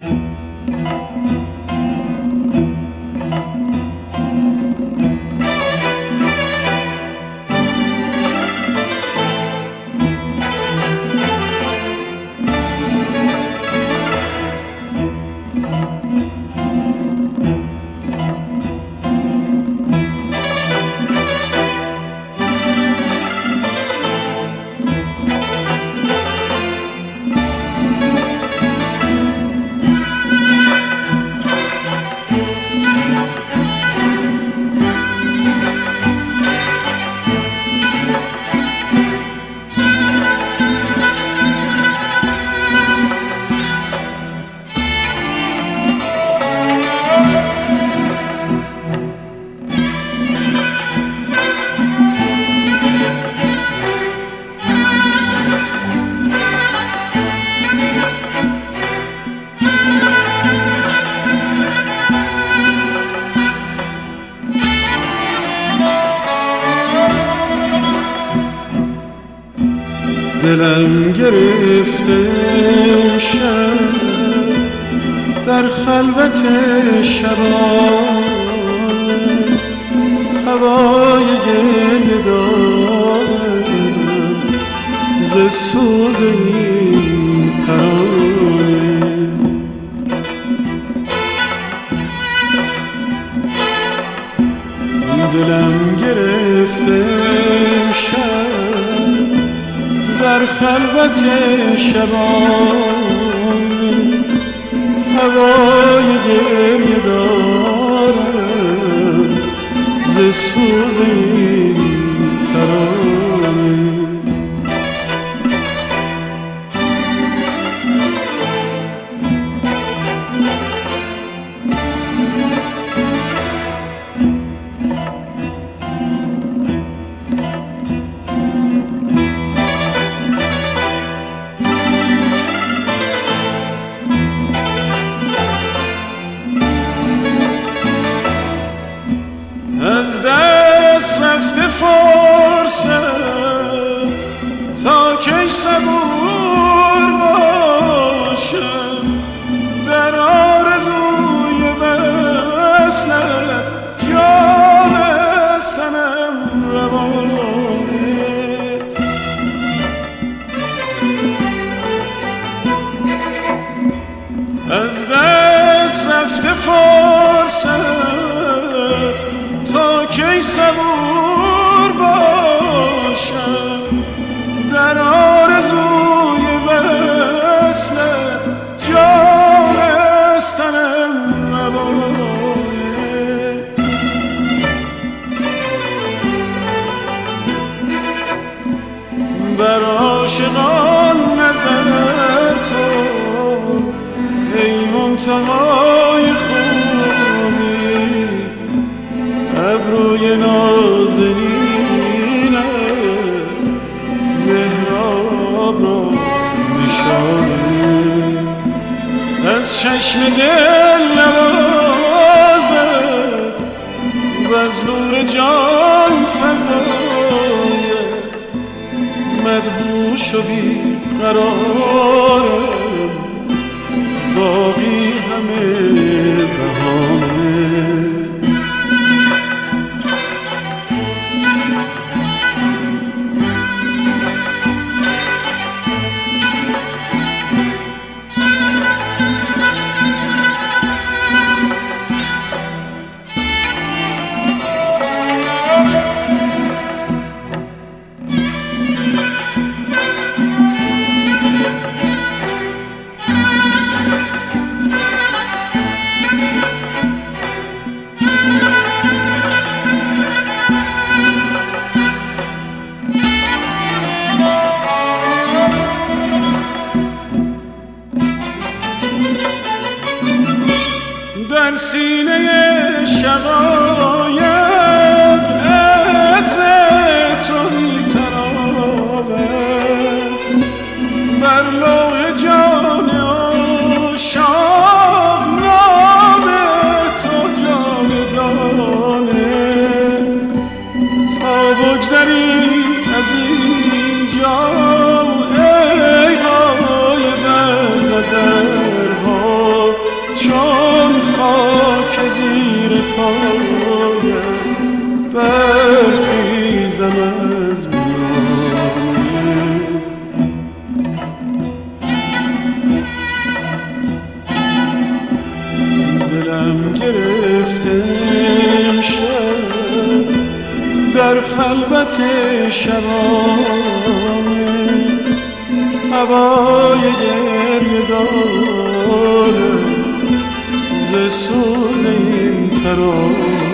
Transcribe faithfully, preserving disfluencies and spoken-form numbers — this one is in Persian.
دلم گرفته شب در خلوت شبان، هوای گل دارم ز سوز این ترانه. دلم گرفته شب در خلوت شبان، هوای گریه دارم ز سوز این ترانه. از دست رفته فرصت تا کی صبور باشم، در آرزوی وصلت جان از تنم روانه. از دست رفته فرصت تا کی صبور باشم، در آرزوی وصلت جان از تنم روانه. بر عاشقان نظر کن ای منتهای خوبی، ابروی نازنینت محراب را نشانه. از چشم دل نوازت و از نور جان فزایت مدهوش و بی قرارم، باقی همه بهانه. در سینه شقایق عطر تو می‌تراود، بر لوح جان عاشق نام تو جاودانه. تا بگذری از اینجا ای غایب از نظرها، حسرت شبانه هوای گریه داره ز سوز این ترانه